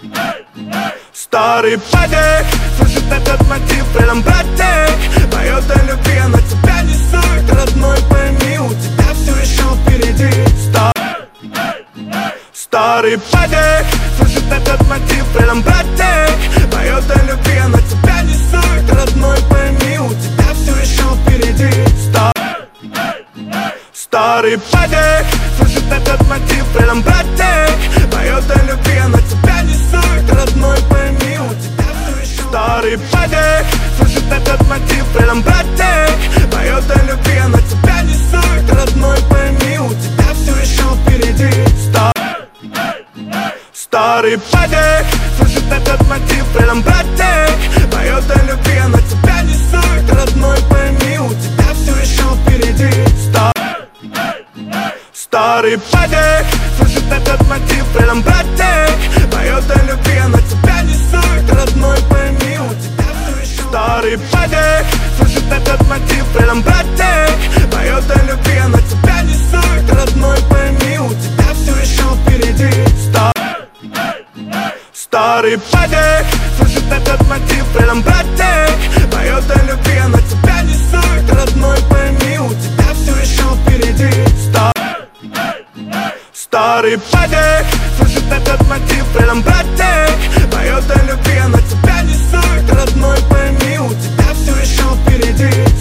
Старый падик слышит этот мотив, рядом братик поет о любви, она тебя не сует. Родной, пойми, у тебя все еще впереди. Старый падик слышит этот мотив, рядом братик поет о любви, она тебя не сует. Родной, пойми, у тебя все еще впереди. Старый падик слышит этот мотив, рядом братик поет о любви, она тебя не сует. Родной, пойми, у тебя все еще. Старый падик слышит этот мотив, рядом братик поет о любви, она тебя не сует. Родной, пойми, у тебя все еще впереди. Старый падик слышит этот мотив, рядом братик поет о любви, она тебя не сует. Родной, пойми, у тебя все еще впереди. Старый падик слышит этот мотив, рядом братик поет о любви, она тебя не сует. Родной, пойми, у тебя все еще. Старый падик слышит этот мотив, рядом братик поет о любви, она тебя не сует. Родной, пойми, у тебя все еще впереди. Старый падик слышит этот мотив, рядом братик поет о любви, она тебя не сует. Родной, пойми, у тебя все еще впереди. Старый падик слышит этот мотив, рядом братик поет о любви, она тебя не сует. Родной, пойми, у тебя все еще впереди.